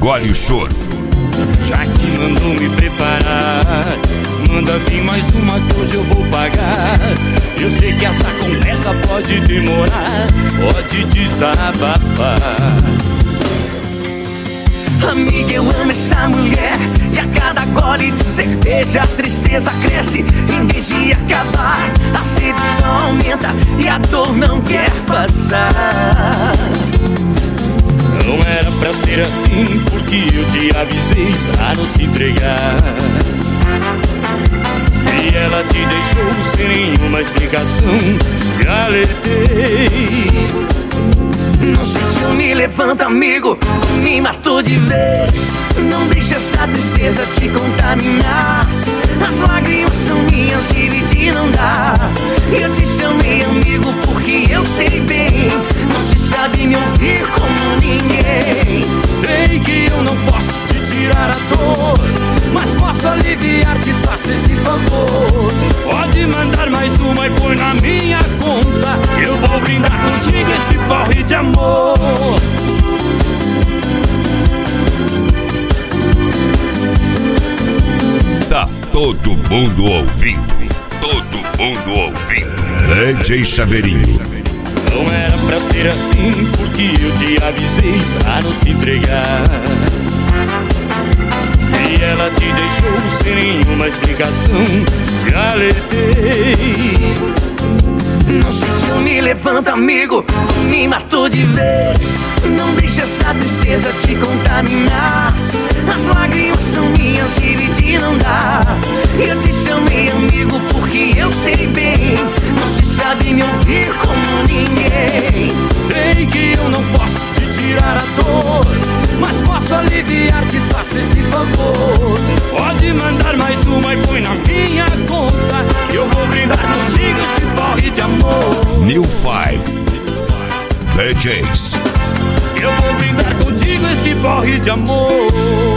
engole o choro. Já que mandou me preparar, manda vir mais uma que hoje eu vou pagar. Eu sei que essa conversa pode demorar, pode desabafar. Amiga, eu amo essa mulher, e a cada gole de cerveja a tristeza cresce. Em vez de acabar, a sede só aumenta e a dor não quer passar. Não era pra ser assim, porque eu te avisei pra não se entregar. Se ela te deixou sem nenhuma explicação, te alertei. Não sei se eu me levanto, amigo, ou me matou de vez. Não deixe essa tristeza te contaminar. As lágrimas são minhas, dividir não dá. Eu te chamei amigo porque eu sei bem, você sabe me ouvir como ninguém. Sei que eu não posso te tirar a dor, mas posso aliviar, te faço esse favor. Pode mandar mais uma e põe na minha conta. Eu vou brindar contigo esse porre de amor. Tá todo mundo ouvindo. Todo mundo ouvindo. DJ Chaveirinho. Não era pra ser assim, porque eu te avisei pra não se entregar. Se ela te deixou sem nenhuma explicação, te alertei. Não sei se eu me levanto, amigo, ou me matou de vez. Não deixe essa tristeza te contaminar. As lágrimas são minhas, dividir não dá. Eu te chamei amigo porque eu sei bem, você sabe me ouvir como ninguém. Sei que eu não posso te tirar a dor, mas posso aliviar, te faço esse favor. Pode mandar mais uma e põe na minha conta. Eu vou brindar contigo esse porre de amor. New 5 DJs. Eu vou brindar contigo esse porre de amor.